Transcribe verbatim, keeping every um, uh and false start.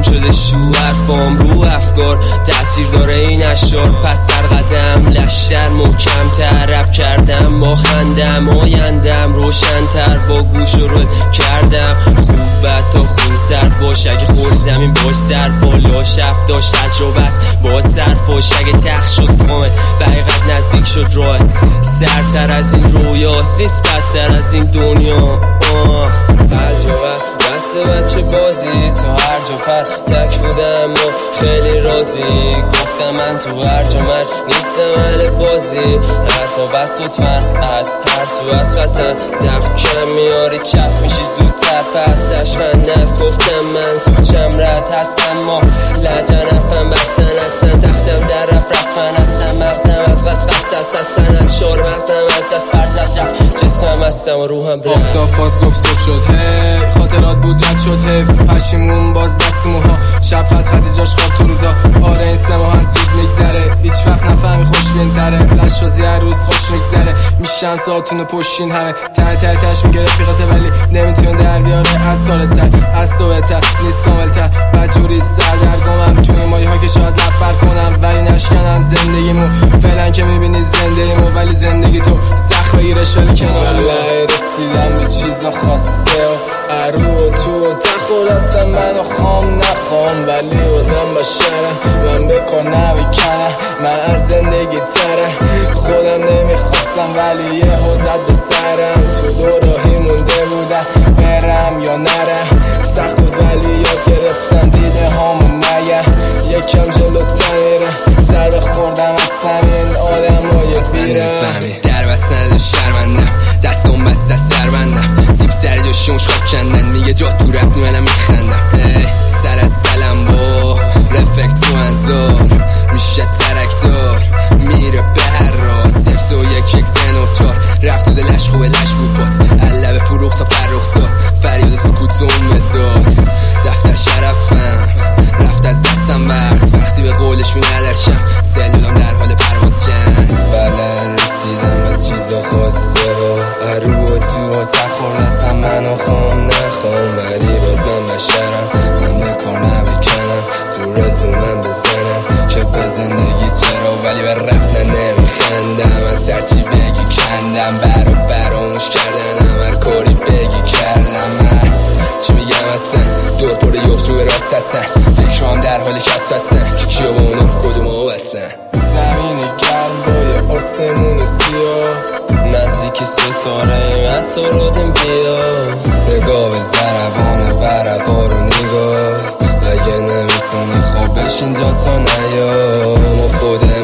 شده شوهر فام رو افکار تأثیر داره این اشعار. پس سر قدم لشتر محکم ترب کردم با خندم آیندم روشن‌تر با گوش و رد کردم. خوب بد تا خون سر باش اگه خوری زمین باش سر بالا شفت داشت تجربه است با سرفاش اگه تخت شد کامل به حقیقت نزدیک شد راه سرتر از این رویاست نیست بدتر از این دنیا. آه عجبه بسته بچه بازی تا هر جا پر تک بودم و خیلی راضی گفتم من تو هر جا مرج نیستم اهل بازی حرفا بس لطفا از هر سو از وطن زخم کم میاری چپ میشی زودتر پس تشفند است گفتم من سوچم رد هستم ما لجنفم بستن هستن تختم در رفت رسمن هستم مغزم از غص غص است هستن از شور مغزم از دست پرت رفت جسمم هستم و روحم رفت. آفتاب باز گفت صبح شد هی خاطرات بود رد شد حیف پشیمون باز دست موها شب خط خطی جاش خواب تو روزا آره این سه ماه زود میگذره هیچ وقت نفهمی خوش بینتره لشوازی هر روز خوش میگذره میشن ساعتون پشتین همه ته ته تش میگه رفیقته ولی نمیتونه در بیاره از کارت سر از تو بهتر نیست کامل تر بدجوری سردرگمم توی مایه ها که شاید لب بر کنم ولی نشکنم زندگیمو فعلا که میبینی زندگیمو ولی زندگی تو سخت بگیرش ولی کنار رسیدم به چیزا خاصه و ارو تو تخورتم منو خام نخوام ولی باز من باشرم من بکن نمیکنم من از زندگی تره خودم نمیخواستم ولی یه حوزت به سرم تو دو راهی مونده بودم برم یا نرم سخت بود ولی یاد گرفتم دیده هامون نگه یکم جلوتر میره ضربه خوردم از سمین آدم های بیرم در بستن شرمندم دستم بست از سر بندم سیب سر جاشی مشخاب کندن میگه جا تو رفت نیمنم میخندم سر از سلم و رفکت تو انظار میشه ترکدار میره به هر راست سفت و یک یک سن و چار رفت و لش خوبه لش بود بات علبه فروخ تا فرخ زار فریاد سکوت و مداد دفتر شرفم رفت از دستم وقت وقتی به قولشون ندرشم سلولم در حال پرواز چند بله رسیدم به چیزا خواسته و ارو و تو و تخورتم منو خام نخوام ولی باز من بشرم من به کار نبکنم تو رزومم بزنم که به زندگی چرا ولی به رفتن نمیخندم از درچی بگی کندم برا فراموش کردنم هر کاری بگی کردم من چی میگم اصلا دور پر یوبس روی راست هستن فکرام در حال کسب هستن که کیا با اونا کدوم ها اصلا زمین گرم با یه آسمون سیاه نزدیک ستاره حتی رو دم بیا نگاه به زربان ورقا رو نگاه اگه نمیتونی خوب بشین جا تا نیا ما خود